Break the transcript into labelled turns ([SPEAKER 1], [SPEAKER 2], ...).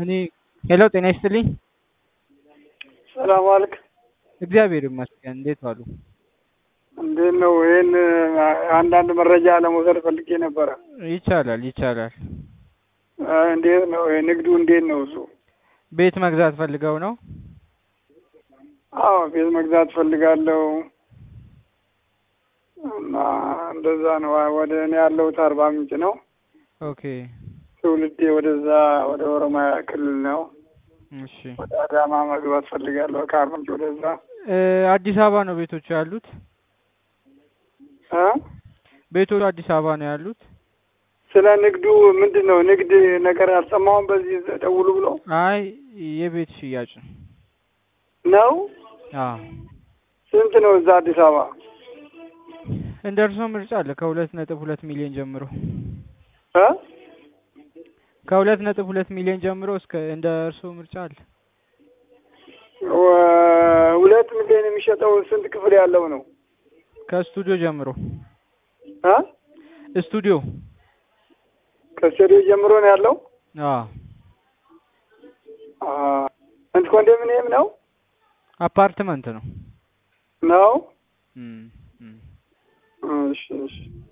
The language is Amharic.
[SPEAKER 1] እኔ ሄሎ ጤና ይስጥልኝ።
[SPEAKER 2] ሰላም አልክ።
[SPEAKER 1] እግዚአብሔር ይመስገን። እንዴት ዋሉ?
[SPEAKER 2] እንዴት ነው? ይሄን አንዳንድ መረጃ ለመውሰድ ፈልጌ ነበረ።
[SPEAKER 1] ይቻላል።
[SPEAKER 2] እንዴት ነው ንግዱ? እንዴት ነው እሱ?
[SPEAKER 1] ቤት መግዛት ፈልገው ነው?
[SPEAKER 2] አዎ ቤት መግዛት ፈልጋለሁ እና እንደዛ ነው። ወደ እኔ ያለሁት አርባ ምንጭ ነው።
[SPEAKER 1] ኦኬ።
[SPEAKER 2] ትውልዴ ወደዛ ወደ ኦሮሚያ ክልል ነው።
[SPEAKER 1] እሺ።
[SPEAKER 2] ወደ አዳማ መግባት ፈልጋለሁ። ከአርባ ምንጭ ወደዛ።
[SPEAKER 1] አዲስ አበባ ነው ቤቶቹ ያሉት? ቤቶቹ አዲስ አበባ ነው ያሉት?
[SPEAKER 2] ስለ ንግዱ ምንድን ነው? ንግድ ነገር አልሰማሁም። በዚህ ደውሉ ብሎ።
[SPEAKER 1] አይ የቤት ሽያጭ
[SPEAKER 2] ነው።
[SPEAKER 1] አዎ።
[SPEAKER 2] ስንት ነው እዛ አዲስ አበባ?
[SPEAKER 1] እንደ እርስዎ ምርጫ አለ ከ2.2 ሚሊዮን ጀምሮ። ከ2.2 ሚሊዮን ጀምሮ እስከ እንደ እርስዎ ምርጫ አለ።
[SPEAKER 2] 2 ሚሊዮን የሚሸጠው ስንት ክፍል ያለው ነው?
[SPEAKER 1] ከስቱዲዮ ጀምሮ። ስቱዲዮ
[SPEAKER 2] ከስቱዲዮ ጀምሮ ነው ያለው?
[SPEAKER 1] አዎ።
[SPEAKER 2] እንት ኮንዶሚኒየም ነው?
[SPEAKER 1] አፓርትመንት ነው።
[SPEAKER 2] ነው?
[SPEAKER 1] እም
[SPEAKER 2] እሺ።